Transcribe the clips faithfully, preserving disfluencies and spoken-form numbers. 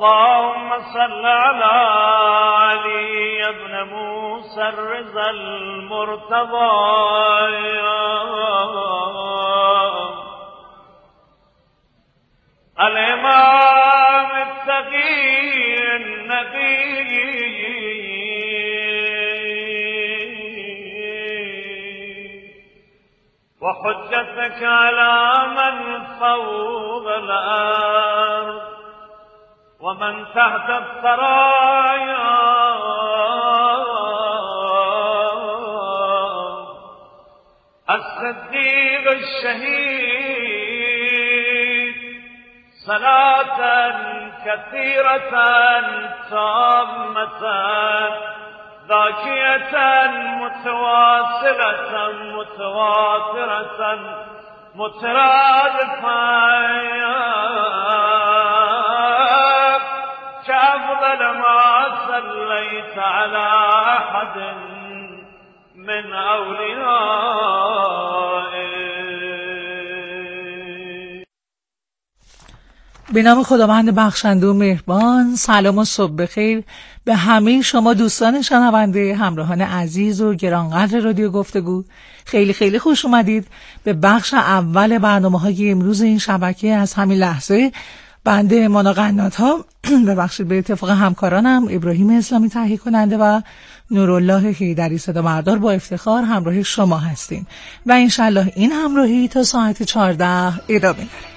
اللهم صل على علي ابن موسى الرضا المرتضى الإمام التقي النبي وحجتك على من فوق الأرض ومن تحت الثرايا الصديق الشهيد صلاة كثيرة تامة ذاكية متواصلة متواترة مترادفة كأفضل ما صليت على أحد من أوليائك. به نام خداوند بخشنده و مهربان. سلام و صبح بخیر به همه شما دوستان شنونده، همراهان عزیز و گرانقدر رادیو گفتگو. خیلی خیلی خوش اومدید به بخش اول برنامه‌های امروز این شبکه. از همین لحظه بنده مانا قنات‌ها ببخشید به اتفاق همکارانم ابراهیم اسلامی تهیه کننده و نورالله حیدری صدا بردار با افتخار همراه شما هستیم و انشالله این همراهی تا ساعت چهارده ادامه داره.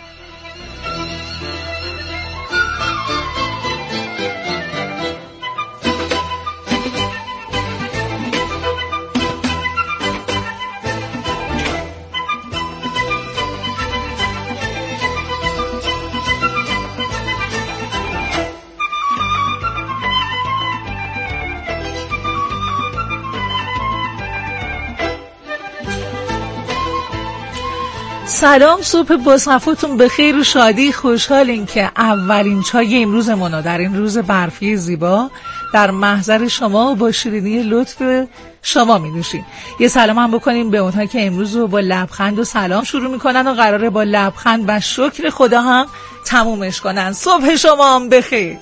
سلام، صبح با صفاتون بخیر و شادی. خوشحالیم که اولین چای امروزمون در این روز برفی زیبا در محضر شما با شیرینی لطف شما می نوشیم. یه سلام هم بکنیم به اونها که امروز رو با لبخند و سلام شروع میکنن و قراره با لبخند و شکر خدا هم تمومش کنن. صبح شما هم بخیر.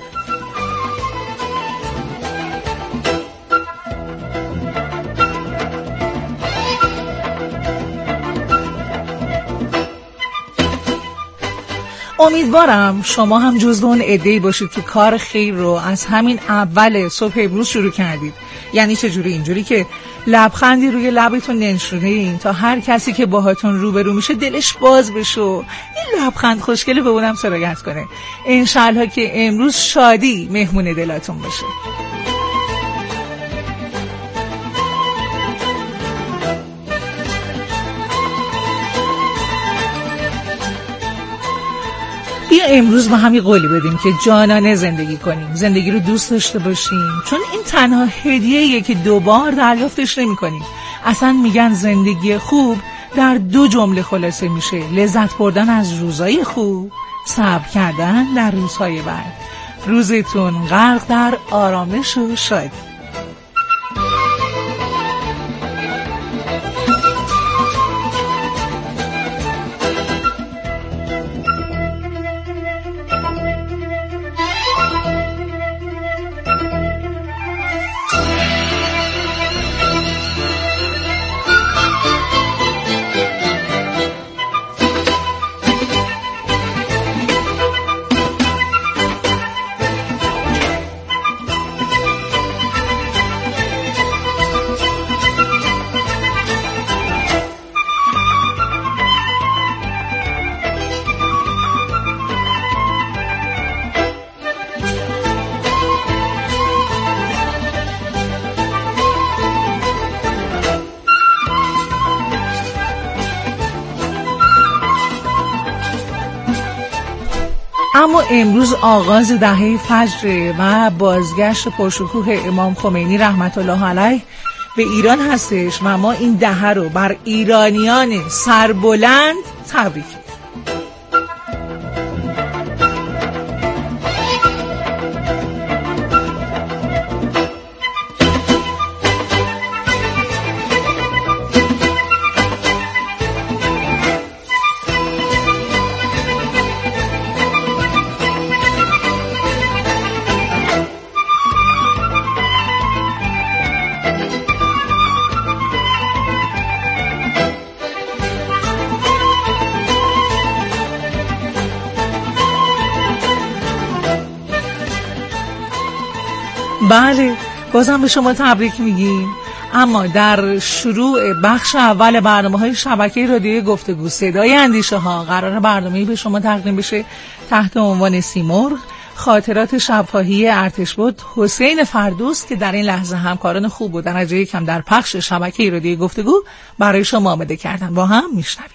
امیدوارم شما هم جزو اون عده‌ای باشید که کار خیر رو از همین اول صبح امروز شروع کردید. یعنی چجوری؟ اینجوری که لبخندی روی لبتون ننشونین تا هر کسی که باهاتون روبرو میشه دلش باز بشه و این لبخند خوشگله به اونم سرایت کنه. انشالله که امروز شادی مهمون دلاتون باشه. بیا امروز با هم یه قولی بدیم که جانانه زندگی کنیم، زندگی رو دوست داشته باشیم، چون این تنها هدیه‌ایه که دوبار دریافتش نمی کنیم. اصلا میگن زندگی خوب در دو جمله خلاصه میشه: لذت بردن از روزهای خوب، صبر کردن در روزهای بد. روزتون غرق در آرامش و شادی. اما امروز آغاز دهه فجر و بازگشت پرشکوه امام خمینی رحمت الله علیه به ایران هستش و ما این دهه رو بر ایرانیان سربلند تبریک. بله، بازم به شما تبریک میگیم. اما در شروع بخش اول برنامه‌های شبکه رادیویی گفتگو صدای اندیشه ها قرار برنامه‌ای به شما تقدیم بشه تحت عنوان سیمرغ، خاطرات شفاهی ارتشبد حسین فردوس که در این لحظه همکاران خوب و درجه یکم در پخش شبکه رادیویی گفتگو برای شما آماده کردن. با هم میشنویم.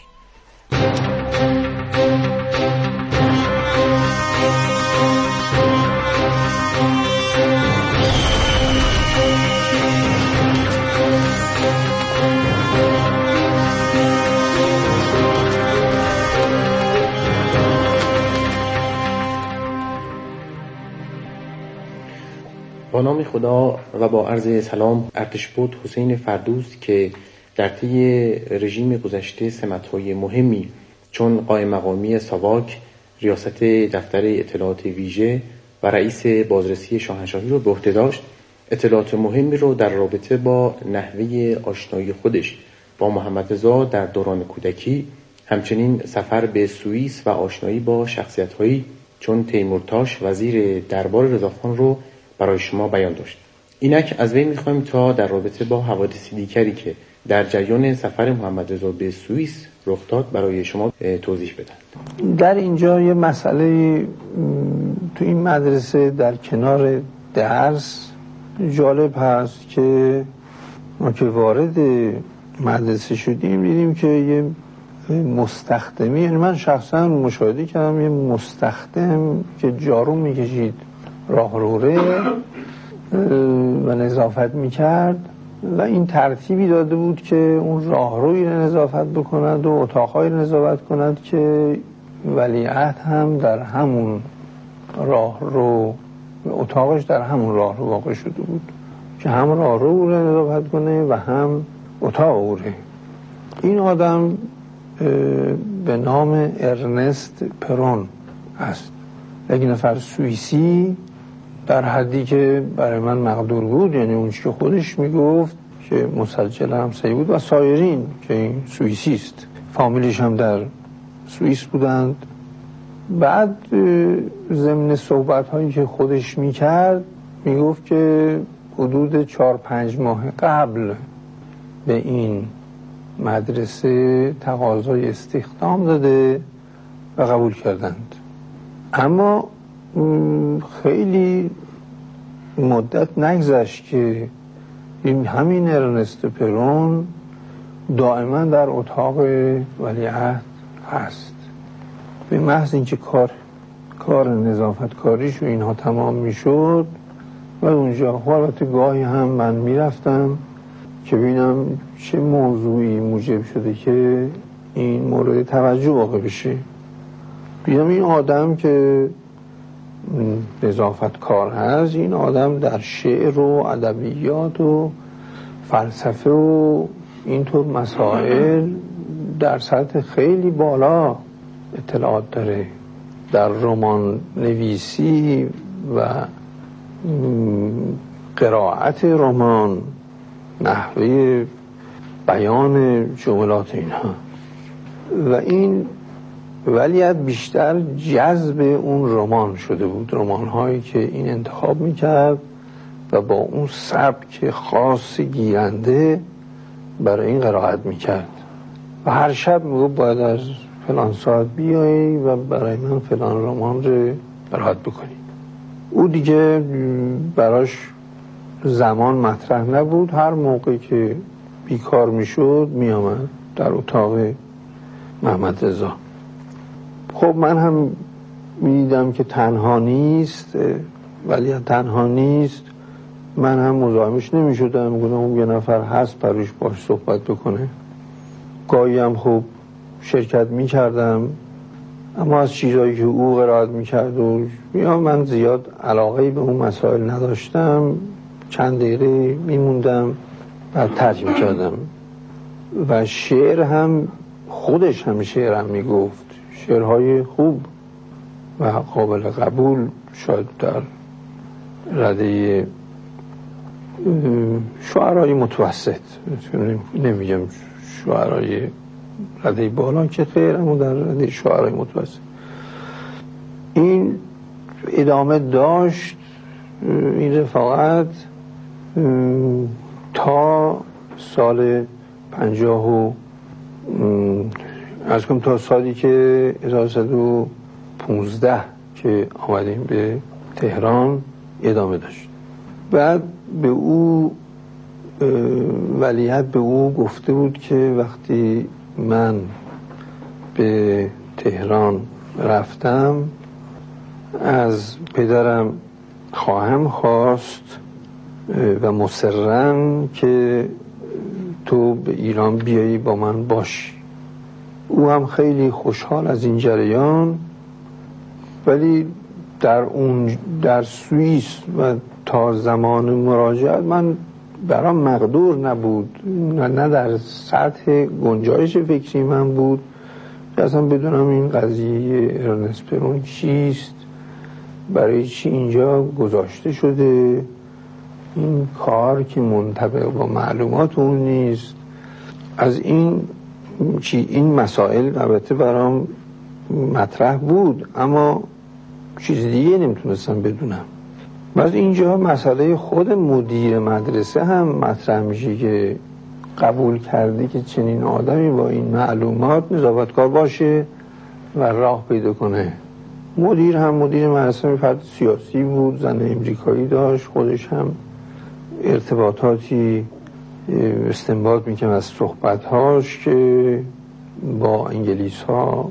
با نام خدا و با عرض سلام، ارتشبد حسین فردوس که در طی رژیم گذشته سمت‌های مهمی چون قائم مقامی ساواک، ریاست دفتر اطلاعات ویژه و رئیس بازرسی شاهنشاهی رو به عهده داشت، اطلاعات مهمی رو در رابطه با نحوه آشنایی خودش با محمد رضا در دوران کودکی، همچنین سفر به سوئیس و آشنایی با شخصیت‌هایی چون تیمورتاش وزیر دربار رضاخان رو برای شما بیان داشت. اینک از وی می‌خوایم تا در رابطه با حوادث دیگری که در جریان سفر محمد رضا به سوئیس رخ داد برای شما توضیح بدن. در اینجا یه مسئله تو این مدرسه در کنار درس جالب هست که ما که وارد مدرسه شدیم دیدیم که یه مستخدمی، یعنی من شخصا مشاهده کردم یه مستخدم که جارو میکشید راهروره و نظافت میکرد و این ترتیبی داده بود که اون راهروی رو نظافت بکند و اتاقهای رو نظافت کند که ولیعهد هم در همون راهرو، اتاقش در همون راهرو واقع شده بود که هم راهرو رو نظافت کنه و هم اتاق اوره. این آدم به نام ارنست پرون است، یک نفر سوئیسی در حدی که برای من مقدور بود، یعنی اون چی که خودش میگفت که مسجل همسایه بود و سایرین که این سوئیسی است، فامیلش هم در سوئیس بودند. بعد ضمن صحبت هایی که خودش میکرد میگفت که حدود چهار پنج ماه قبل به این مدرسه تقاضای استخدام داده و قبول کردند، اما خیلی مدت نگذشت که این همین ارنست پرون دائما در اتاق ولیعهد هست. به محض اینکه کار کار نظافت کاریش و اینها تمام میشد و اونجا البته گاهی هم من میرفتم که ببینم چه موضوعی موجب شده که این مورد توجه واقع بشه. دیدم این آدم که نظافت کار هست، این آدم در شعر و ادبیات و فلسفه و اینطور مسائل در سطح خیلی بالا اطلاعات داره، در رمان نویسی و قرائت رمان، نحوه بیان جملات اینها. و این ولیعت بیشتر جذب اون رمان شده بود، رمان هایی که این انتخاب میکرد و با اون سبک خاص گیرنده برای این قرائت میکرد و هر شب میگو باید از فلان ساعت بیایی و برای من فلان رمان رو قرائت بکنی. او دیگه براش زمان مطرح نبود، هر موقع که بیکار میشد میامد در اتاق محمد رضا. خب من هم میدیدم که تنها نیست، ولی تنها نیست، من هم مزاحمش نمیشدم، میگفتم اون یه نفر هست بروش باش صحبت بکنه. گاهی هم خب شرکت میکردم، اما از چیزایی که او قرائت میکرد و یا من زیاد علاقه به اون مسائل نداشتم، چند دقیقه میموندم بعد ترک میکردم. و شعر هم خودش هم شعر هم میگفت، شعرهای خوب و قابل قبول، شاید در رده شعرهای متوسط، نمیگم شعرهای رده بالا که خیر، اما در رده شعرهای متوسط. این ادامه داشت این رفاقت تا سال پنجاه و از کنم تا سالی که هزار و سیصد و پانزده که آمدیم به تهران ادامه داشت. بعد به او ولیعهد به او گفته بود که وقتی من به تهران رفتم از پدرم خواهم خواست و مصرن که تو به ایران بیایی با من باشی. او هم خیلی خوشحال از این جریان، ولی در اون در سوئیس و تا زمان مراجعت من برام مقدور نبود، نه در سطح گنجایش فکری من بود که اصلا بدونم این قضیه ارنست پرون چیست، برای چی اینجا گذاشته شده، این کار که منطبق با معلومات اون نیست. از این چی این مسائل البته برام مطرح بود، اما چیز دیگه نمیتونستم بدونم. بعد اینجا مسئله خود مدیر مدرسه هم مطرح میشه که قبول کرده که چنین آدمی با این معلومات نظافتکار باشه و راه پیدا کنه. مدیر هم مدیر مدرسه فرد سیاسی بود، زن امریکایی داشت، خودش هم ارتباطاتی استنباط میکنم از صحبتهاش که با انگلیس ها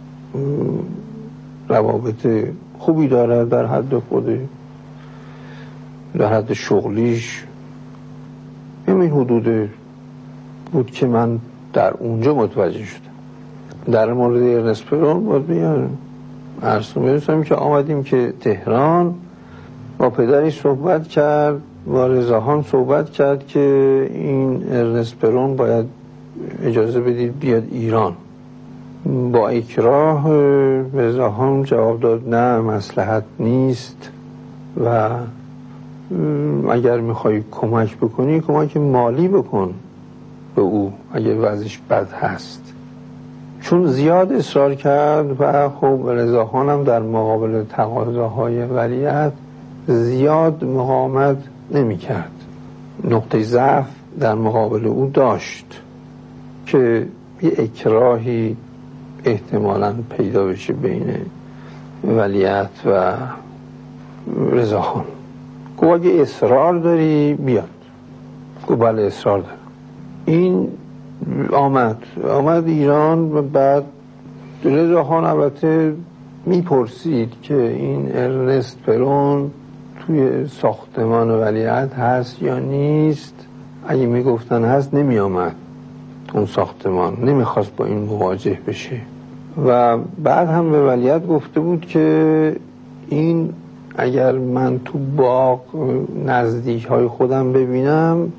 روابط خوبی دارد در حد خوده، در حد شغلیش. همین حدود بود که من در اونجا متوجه شدم. در مورد ارنست پرون باید بیان عرض می‌رسم که آمدیم که تهران با پدرش صحبت کرد، با رضاخان صحبت کرد که این ارنست پرون باید اجازه بدید بیاد ایران. با اکراه رضاخان جواب داد نه مصلحت نیست و اگر میخوای کمک بکنی کمک مالی بکن به او اگر وضعش بد هست. چون زیاد اصرار کرد و خب رضاخان هم در مقابل تقاضاهای ولیعهد زیاد مقاومت نمی کرد. نقطه ضعف در مقابل او داشت که یه اکراهی احتمالاً پیدا بشه بین ولیعهد و رضاخان. گفت اگه اصرار داری بیاد. گفت بله اصرار دارم. این آمد آمد ایران و بعد رضاخان البته میپرسید که این ارنست پرون توی ساختمان ولیعهد هست یا نیست. اگه میگفتن هست نمی آمد اون ساختمان، نمیخواست با این مواجه بشه. و بعد هم به ولیعهد گفته بود که این اگر من تو باغ نزدیک های خودم ببینم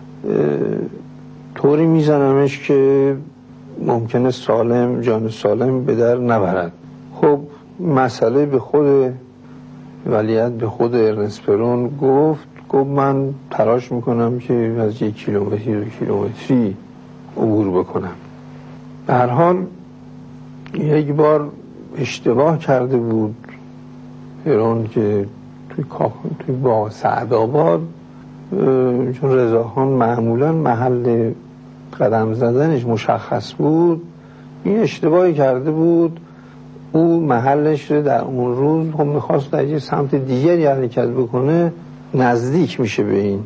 طوری میزنمش که ممکنه سالم جان سالم به در نبرد. خب مسئله به خود ولیعهد به خود ارنست پرون گفت گفت من تلاش میکنم که از یک کیلومتری دو کیلومتری عبور بکنم. به هر حال یک بار اشتباه کرده بود پرون که توی کاخ توی باغ سعدآباد، چون رضاخان معمولا محل قدم زدنش مشخص بود، این اشتباهی کرده بود. او محلش رو در اون روز خب میخواست در یه سمت دیگری حرکت بکنه، نزدیک میشه به این،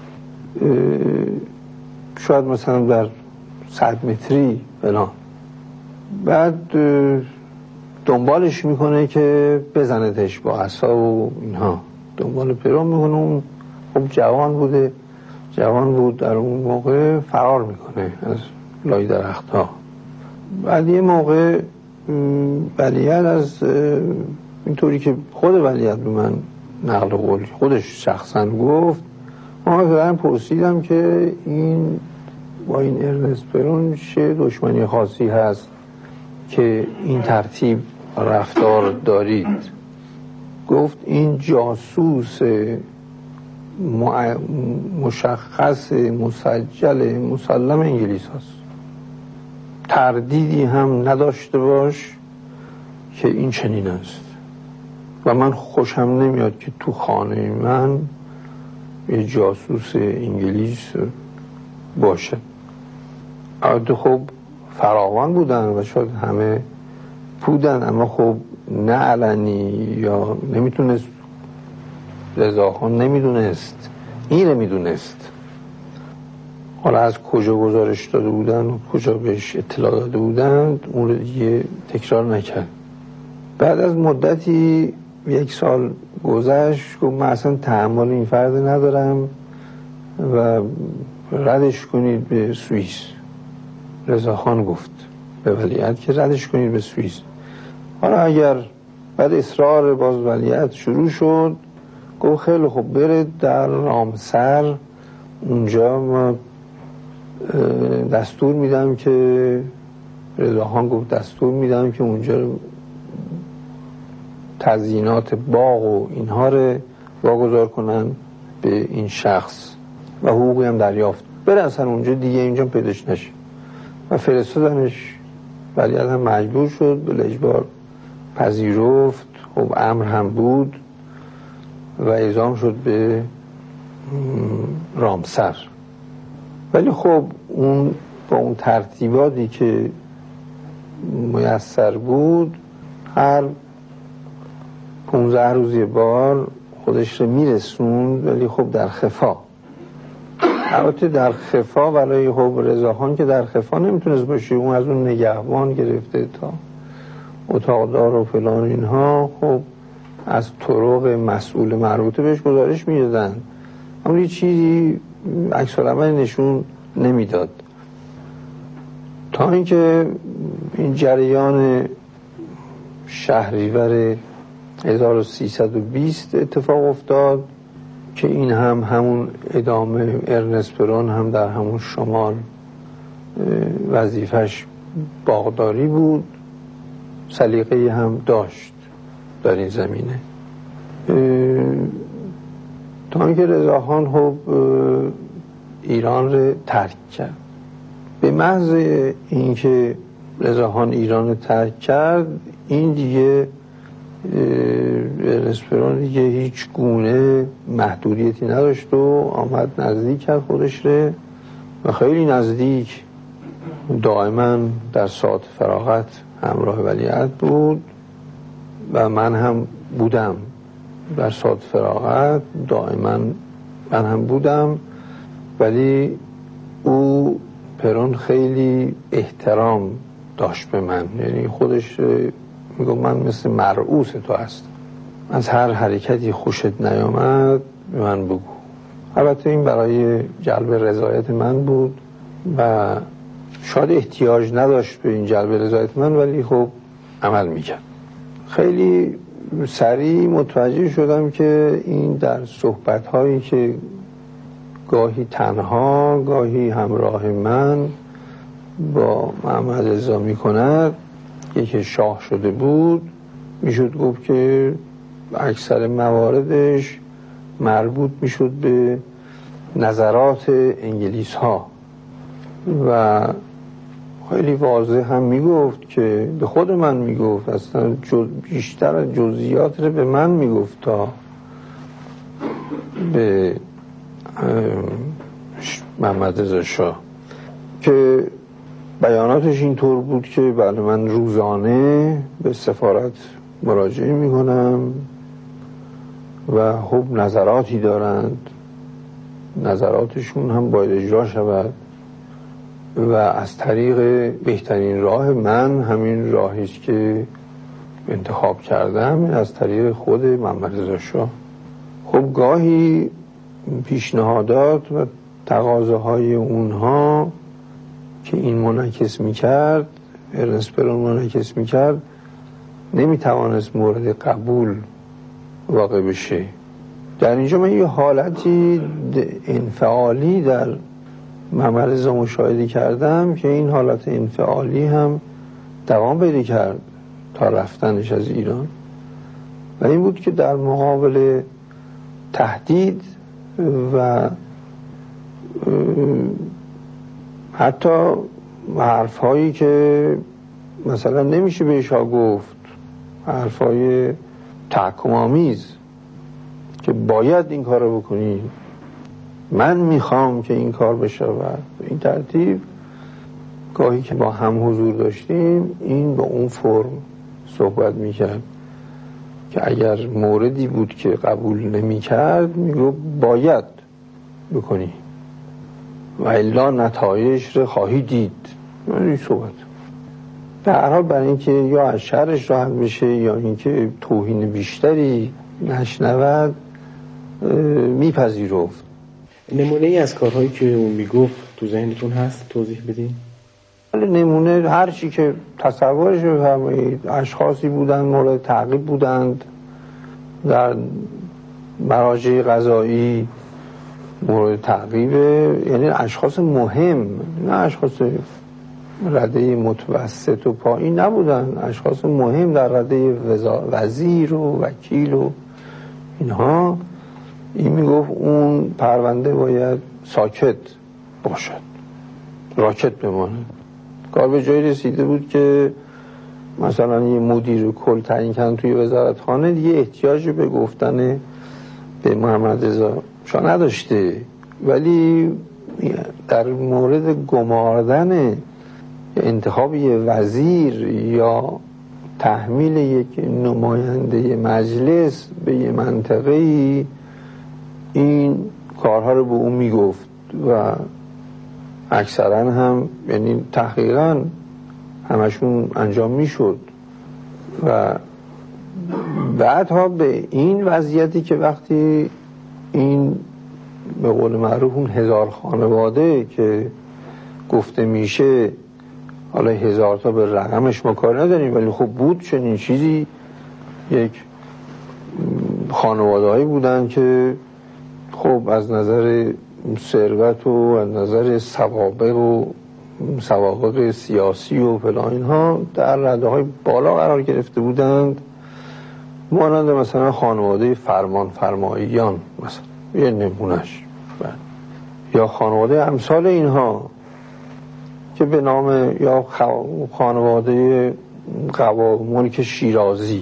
شاید مثلا در صد متری فلان. بعد دنبالش میکنه که بزندش با عصا و اینها، دنبال پرون میکنه. اون خب جوان بوده جوان بود در اون موقع، فرار میکنه از لای درخت ها. بعد یه موقع ولیعهد از اینطوری که خود ولیعهد به من نقل قول خودش شخصا گفت، ما پدرم پرسیدم که این با این ارنست پرون چه دشمنی خاصی هست که این ترتیب رفتار دارید. گفت این جاسوس مشخص مسجل مسلم انگلیس هست، تردیدی هم نداشته باش که این چنین است. و من خوشم نمیاد که تو خانه من یه جاسوس انگلیس باشه. البته خب فراوان بودن و شاید همه بودن، اما خب نه علنی، یا نمیتونست رضاخان نمیدونست، اینه میدونست. حالا از کجا گزارش داده بودن و کجا بهش اطلاع داده بودن اون رو دیگه تکرار نکرد. بعد از مدتی یک سال گذشت گفت من اصلا تحمل این فرد ندارم و ردش کنید به سوئیس. رضاخان گفت به ولیعهد که ردش کنید به سوئیس. حالا اگر بعد اصرار باز ولیعهد شروع شد، گفت خیلی خوب بره در رامسر، اونجا ما دستور میدم که رضاخان گفت دستور میدم که اونجا تزیینات باغ و اینها رو واگذار کنن به این شخص و حقوقی هم دریافت، بره اصلا اونجا دیگه اینجا پیداش نشه. و فرستادنش. ولیعهد هم مجبور شد، به اجبار پذیرفت. خب امر هم بود و اعزام شد به رامسر. ولی خب اون با اون ترتیباتی که میسر بود، هر پونزده روز یه بار خودش رو میرسوند، ولی خب در خفا. البته در خفا، ولی خب رضاخان که در خفا نمیتونست باشه، اون از اون نگهبان گرفته تا اتاقدار و فلان اینها، خب از طرق مسئول مربوطه بهش گزارش میدادن، اما یه چیزی عکس العمل نشون نمیداد. تا اینکه این جریان شهریور هزار و سیصد و بیست اتفاق افتاد که این هم همون ادامه ارنست پرون هم در همون شمال وظیفش باغداری بود، سلیقه هم داشت در این زمینه. تا اینکه رضاخان خب ایران رو ترک کرد. به محض اینکه رضاخان ایران رو ترک کرد، این دیگه ارنست پرون دیگه هیچ گونه محدودیتی نداشت و آمد نزدیک کرد خودش رو و خیلی نزدیک، دائما در ساعت فراغت همراه ولیعهد بود و من هم بودم در ساعت فراغت، دائما من هم بودم. ولی او پرون خیلی احترام داشت به من، یعنی خودش میگم من مثل مرعوس تو هستم، از هر حرکتی خوشت نیامد به من بگو. البته این برای جلب رضایت من بود و شاید احتیاج نداشت به این جلب رضایت من، ولی خب عمل میکرد. خیلی سریع متوجه شدم که این در صحبت‌هایی که گاهی تنها گاهی همراه من با محمد رضا میکند، یکی شاه شده بود، میشد گفت که اکثر مواردش مربوط میشد به نظرات انگلیس ها و خیلی واضح هم میگفت که به خود من میگفت، اصلا جز بیشتر جزئیات رو به من میگفت تا به محمد رضا شاه، که بیاناتش اینطور بود که بله من روزانه به سفارت مراجعه میکنم و خب نظراتی دارند، نظراتشون هم باید اجرا شود و از طریق بهترین راه من همین راهی است که انتخاب کردم، از طریق خود محمد رضا شاه. خب گاهی پیشنهادات و تقاضاهای اونها که این منعکس میکرد، ارنست پرون منعکس میکرد، نمیتوانست مورد قبول واقع بشه. در اینجا من یه حالتی انفعالی در محمد رضا مشاهده کردم که این حالت انفعالی هم دوام پیدا کرد تا رفتنش از ایران، و این بود که در مقابل تهدید و حتی حرفهایی که مثلا نمیشه بهش ها گفت، حرفهای تحکم آمیز که باید این کار رو بکنی، من میخوام که این کار بشه. و این ترتیب گاهی که با هم حضور داشتیم این با اون فرم صحبت میکرد که اگر موردی بود که قبول نمیکرد میگو باید بکنی و الا نتایج رو خواهی دید. این صحبت در هر حال برای اینکه یا از شرش راحت بشه یا اینکه توهین بیشتری نشنود میپذیرفت. نمونه ای از کارهایی که اون میگفت تو ذهنتون هست توضیح بدین؟ نمونه هر چی که تصورش بفرمایید. اشخاصی بودند مورد تعقیب بودند در مراجع قضایی، مورد تعقیبه، یعنی اشخاص مهم، نه اشخاص رده متوسط و پایین نبودن، اشخاص مهم در رده وزیر و وکیل و اینها. این میگفت اون پرونده باید ساکت باشد، راکت بمانه. کار به جایی رسیده بود که مثلا یه مدیر کل تعیین کردن توی وزارتخانه، دیگه احتیاج به گفتن به محمد رضا شاه نداشته، ولی در مورد گماردن انتخاب یه وزیر یا تحمیل یک نماینده مجلس به یه منطقه ای این کارها رو به اون میگفت و اکثرا هم، یعنی تحقیقا همشون انجام میشد. و بعدها به این وضعیتی که وقتی این به قول معروف اون هزار خانواده که گفته میشه، حالا هزار تا به رقمش ما کار نداریم ولی خب بود چنین چیزی، یک خانواده هایی بودن که خب از نظر ثروت و از نظر سوابق و سوابق سیاسی و فلان اینها در رده های بالا قرار گرفته بودند، مانند مثلا خانواده فرمان فرماییان مثلا یه نمونش، یا خانواده امثال اینها که به نام یا خانواده قوا ملک شیرازی.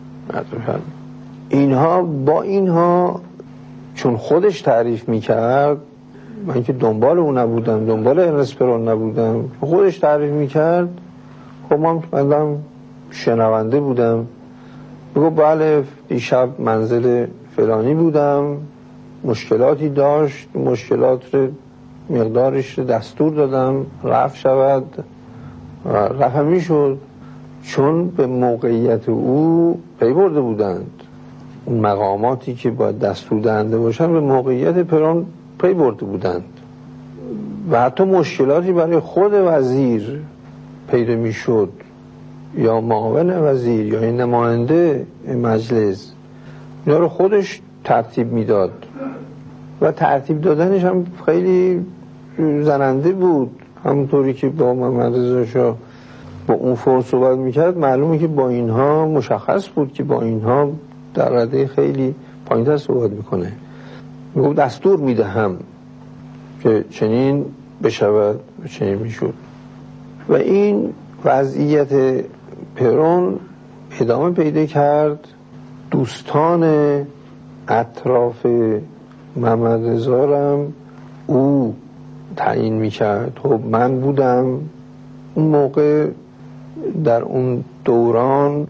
اینها با اینها چون خودش تعریف میکرد، من که دنبال اون نبودم، دنبال ارنسپرون نبودم، خودش تعریف میکرد، خب من بندم شنونده بودم، بگو بله دیشب منزل فلانی بودم، مشکلاتی داشت، مشکلات رو مقدارش رو دستور دادم رفع شود و رفع میشد، چون به موقعیت او پی برده بودند. اون مقاماتی که باید دستور دهنده باشن به موقعیت پرون پی برده بودند و حتی مشکلاتی برای خود وزیر پیدا میشد یا معاون وزیر یا این نماینده مجلس، اینا رو خودش ترتیب میداد و ترتیب دادنش هم خیلی زننده بود. همونطوری که با محمد رضا شاه با اون فرم صحبت میکرد، معلومه که با اینها مشخص بود که با اینها در رده خیلی پایین‌تر صحبت میکنه. میگو دستور میدهم که چنین بشود و چنین میشد. و این وضعیت پرون ادامه پیدا کرد. دوستان اطراف محمد رضا رم او تعیین میکرد. خب من بودم اون موقع در اون دوران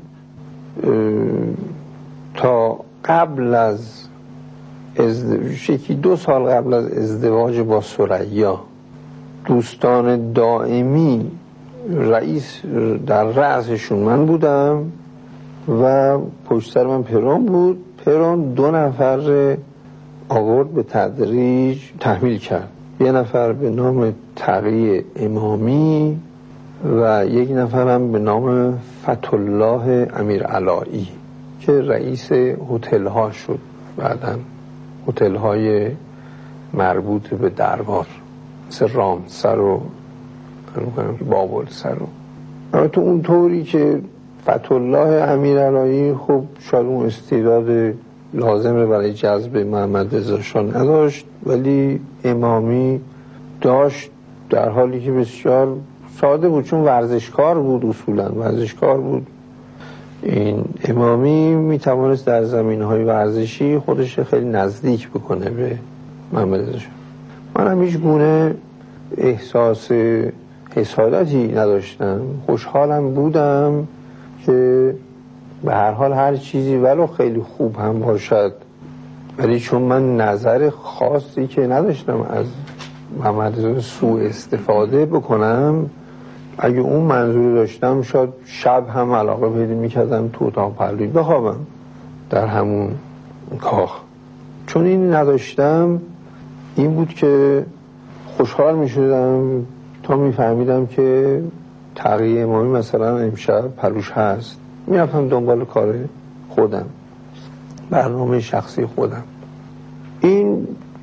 تا قبل از ازدواج، یکی دو سال قبل از ازدواج با ثریا، دوستان دائمی رئیس در رأسشون من بودم و پشت سر من پرون بود. پرون دو نفر آورد به تدریج تحمیل کرد، یه نفر به نام تقی امامی و یک نفر هم به نام فتحالله امیرعلایی که رئیس هتل ها شد، بعداً هتل های مربوط به دربار مثل رامسر و بابلسر. اما تو اون طوری که فتحالله امیرعلایی خب شاید اون استعداد لازمه برای جذب محمد رضا شاه نداشت، ولی امامی داشت، در حالی که بسیار ساده بود چون ورزشکار بود، اصولا ورزشکار بود این امامی میتوانست در زمینهای ورزشی خودش خیلی نزدیک بکنه به محمد رضا شاه. من هم هیچ گونه احساس حسادتی نداشتم، خوشحالم بودم که به هر حال هر چیزی ولو خیلی خوب هم باشد، ولی چون من نظر خاصی که نداشتم از محمد رضا سوء استفاده بکنم، اگه اون منظور داشتم شاید شب هم علاقه پیدا میکردم تو اتاق پهلوی بخوابم در همون کاخ. چون این نداشتم، این بود که خوشحال میشدم تا میفهمیدم که تقی امامی مثلا امشب پلوش هست، میرفتم دنبال کار خودم، برنامه شخصی خودم. این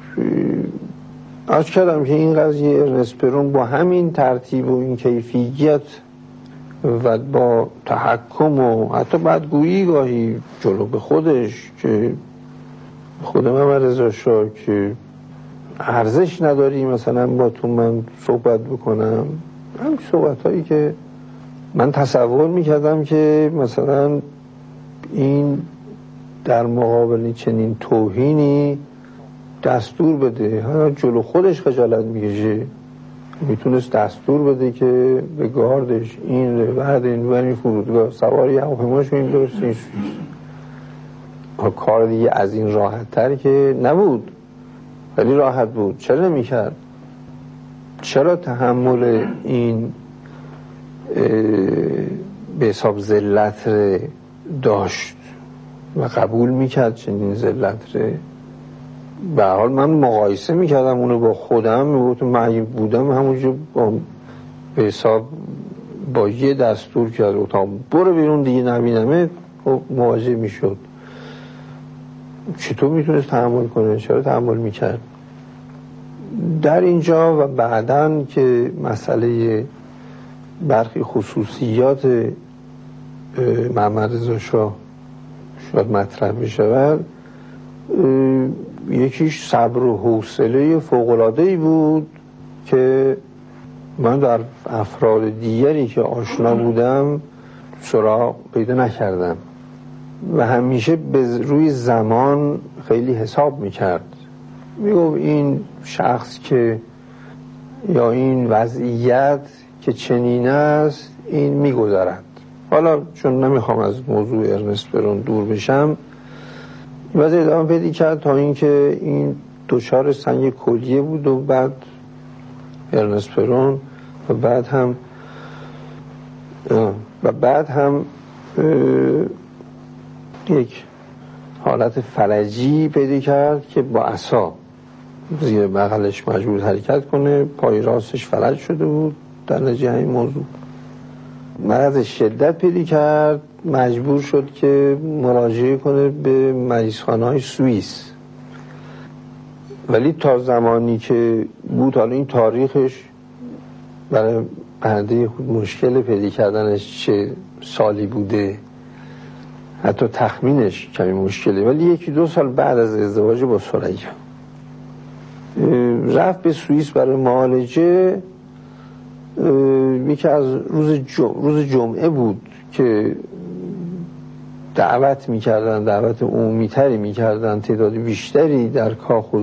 عرض کردم که این قضیه ارنست پرون با همین ترتیب و این کیفیت و با تحکم و حتی بدگویی گاهی جلو به خودش که خود محمد رضا شاه که ارزش نداری مثلا با تو من صحبت بکنم، همین صحبت هایی که من تصور میکردم که مثلا این در مقابل چنین توهینی دستور بده، ها جلو خودش خجالت میکشه، میتونست دستور بده که به گاردش این ره بعد این برین فرودگاه سواری هواپیماش این درست این کار دیگه از این راحت تر که نبود، ولی راحت بود. چرا نمیکرد؟ چرا تحمل این به حساب ذلت ره داشت و قبول میکرد چنین ذلت ره؟ به هر حال من مقایسه میکردم اونو با خودم، میگفتم من بودم همونجا با به حساب با یه دستور که از اتاق برو بیرون دیگه نبینمه مواجه میشد. چطور میتونست تحمل کنه؟ چرا تحمل میکرد؟ در اینجا و بعداً که مسئله برخی خصوصیات محمد رضا شاه شاید مطرح بشود، یکیش صبر و حوصله فوق‌العاده‌ای بود که من در افراد دیگری که آشنا بودم سراغ پیدا نکردم و همیشه به روی زمان خیلی حساب میکرد. میگفت این شخص که یا این وضعیت که چنین است این میگذرد. حالا چون نمیخوام از موضوع ارنست پرون دور بشم، وضع ادامه پیدا کرد تا اینکه این دچار سنگ کلیه بود و بعد ارنست پرون و بعد هم و بعد هم یک حالت فلجی پیدا کرد که با عصا زیر بغلش مجبور حرکت کنه، پای راستش فلج شده بود در نتیجه این موضوع. مرض شدت پیدا کرد، مجبور شد که مراجعه کنه به مریضخانه‌های سوئیس، ولی تا زمانی که بود، حالا این تاریخش برای پرده خود مشکل پیدا کردنش چه سالی بوده، حتی تخمینش کمی مشکله، ولی یکی دو سال بعد از ازدواج با ثریا رفت به سوئیس برای معالجه. یکی از روز جمعه, روز جمعه بود که دعوت میکردن، دعوت عمومی تری میکردن، تعداد بیشتری در کاخ